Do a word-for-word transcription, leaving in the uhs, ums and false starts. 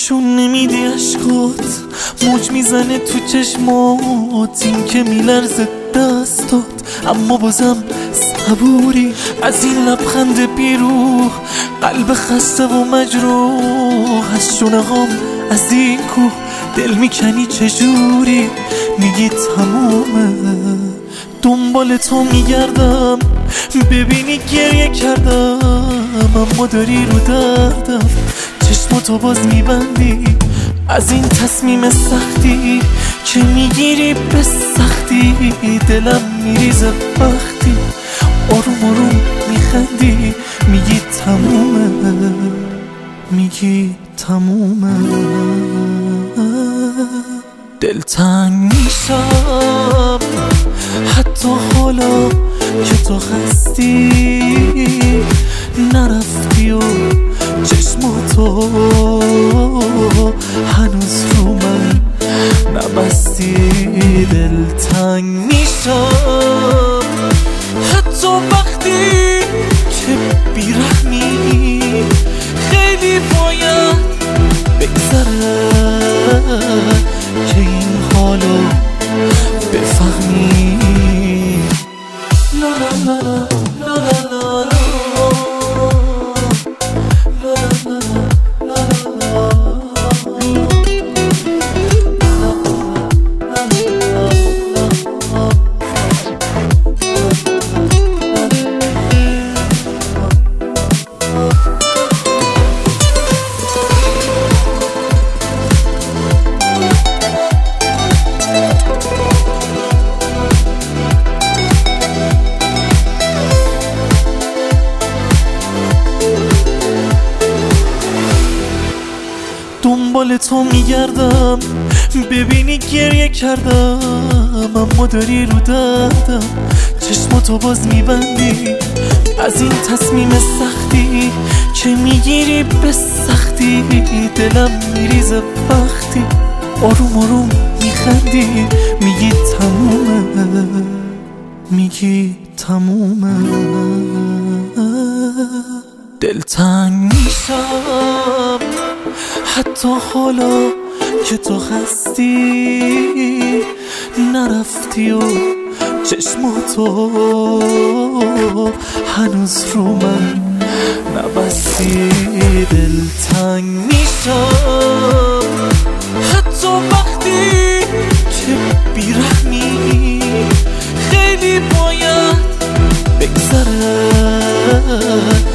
نشون نمیدی عشقات، موج میزنه تو چشمات، این که میلرزه دستات اما بازم صبوری. از این لبخند بیروح قلب خسته و مجروح، از شونه هام از این کوه دل میکنی چجوری. میگی تمومه دنبال تو میگردم، ببینی گریه کردم اما داری رو دردم. چشماتو باز میبندی از این تصمیم سختی که میگیری به سختی. دلم میریزه وقتی آروم آروم میخندی، میگی تمومه، میگی تمومه. دلتنگ میشم حتی حالا که تو خستی، نرفتی و چشماتو هنوز رو من نبستی. دلتنگ میشم حتی وقتی که بیرحمی، خیلی باید بگذره که این حالو بفهمی. لا لا لا لا لا لا دنبال تو میگردم، ببینی گریه کردم اما داری رو دردم. چشماتو باز میبندی از این تصمیم سختی که میگیری به سختی. دلم میریزه وقتی آروم آروم میخندی، میگی تمومه، میگی تمومه. دلتنگ میشم حتی حالا که تو خستی، نرفتی و چشماتو هنوز رو من نبستی. دلتنگ میشم حتی وقتی که بیرحمی، خیلی باید بگذره